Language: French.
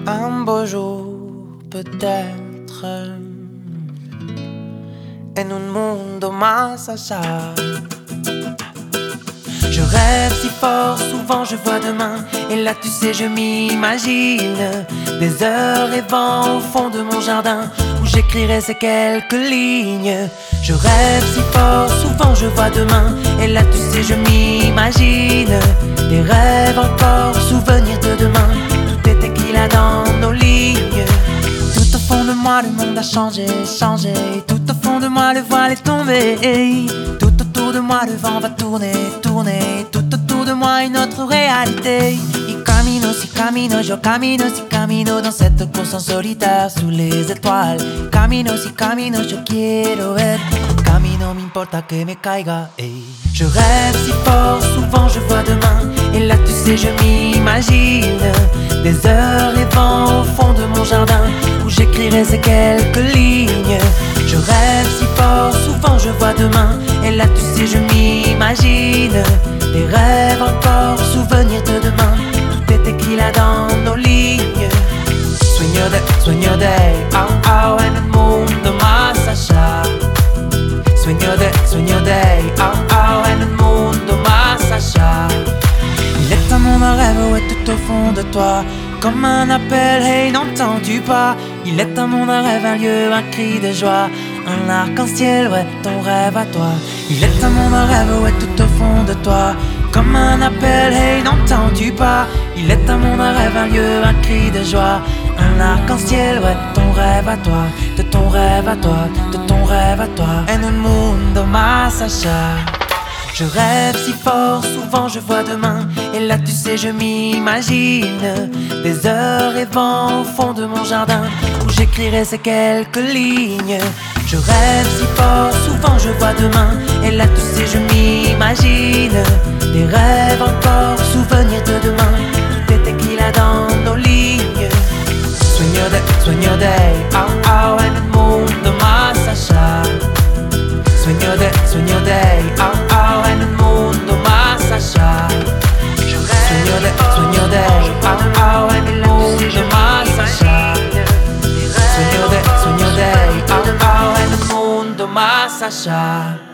Un beau jour, peut-être, en un mundo más allá. Je rêve si fort, souvent je vois demain. Et là tu sais je m'imagine des heures rêvant au fond de mon jardin, où j'écrirai ces quelques lignes. Je rêve si fort, souvent je vois demain. Et là tu sais je m'imagine des rêves encore, souvenirs de demain. Tout est tequila dans nos lignes. Tout au fond de moi le monde a changé, changé. Tout au fond de moi le voile est tombé. Tout autour de moi le vent va tourner, tourner. Tout autour de moi une autre réalité. Y camino, si camino, yo camino, si camino dans cette course en solitaire sous les étoiles. Camino, si camino, yo quiero ver. Camino, m'importa que me caiga, ey. Je rêve si fort, souvent je vois demain. Et là tu sais je m'imagine des heures rêvant au fond de mon jardin, où j'écrirai ces quelques lignes. Je rêve si fort, souvent je vois demain. Et là tu sais je m'imagine des rêves encore, souvenirs de demain. Tout est tequila dans nos lignes. Sueño de, au, en el mundo más allá. Sueño de, au, en el mundo más allá. Il est un monde, un rêve, ouais, tout au fond de toi. Comme un appel, hey, n'entends-tu pas? Il est un monde, un rêve, un lieu, un cri de joie. Un arc-en-ciel, ouais, ton rêve à toi. Il est un monde, un rêve, ouais, tout au fond de toi. Comme un appel, hey, n'entends-tu pas? Il est un monde, un rêve, un lieu, un cri de joie. Un arc-en-ciel, ouais, ton rêve à toi. De ton rêve à toi, de ton rêve à toi. En un mundo más allá. Je rêve si fort, souvent je vois demain. Et là tu sais je m'imagine des heures rêvant au fond de mon jardin, où j'écrirai ces quelques lignes. Je rêve si fort, souvent je vois demain. Et là tu sais je m'imagine des rêves encore, souvenirs de demain. Tout est tequila dans nos lignes. Sueño de, au, en el mundo más allá. Sueño de, au, en el mundo más allá. Sueño de, au, en el mundo más allá. Sueño de, au, en el mundo más allá.